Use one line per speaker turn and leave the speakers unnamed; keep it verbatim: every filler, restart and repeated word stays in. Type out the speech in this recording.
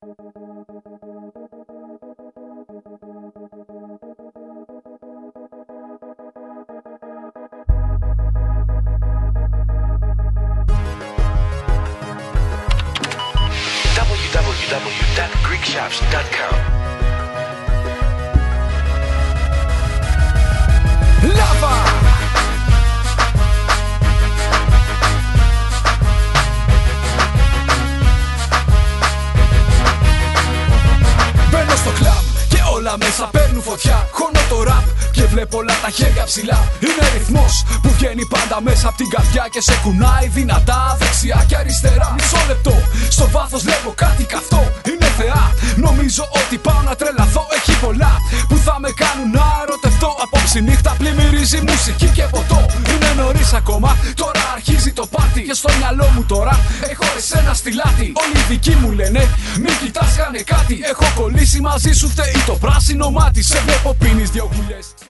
double-u double-u double-u τελεία greek shops τελεία com
Λάβα! Μπαίνω στο κλαμπ και όλα μέσα παίρνουν φωτιά. Χώνω το ραπ και βλέπω όλα τα χέρια ψηλά. Είναι ρυθμός που βγαίνει πάντα μέσα από την καρδιά και σε κουνάει δυνατά δεξιά και αριστερά. Μισό λεπτό, στο βάθος λέγω κάτι καυτό. Είναι θεά, νομίζω ότι πάω να τρελαθώ. Έχει πολλά που θα με κάνουν να ερωτευτώ. Απόψη νύχτα πλημμυρίζει μουσική και ποτό. Είναι νωρίς ακόμα, τώρα αρχίζει το πάρτι. Και στο μυαλό μου τώρα έχω εσένα στη λάτη. Όλοι οι δικοί μου λένε μην κοιτάς, κάνε κάτι. Έχω κολλήσει μαζί σου, φταίει το πράσινο μάτι. Σε βλέπω πίνεις δυο κουλιές.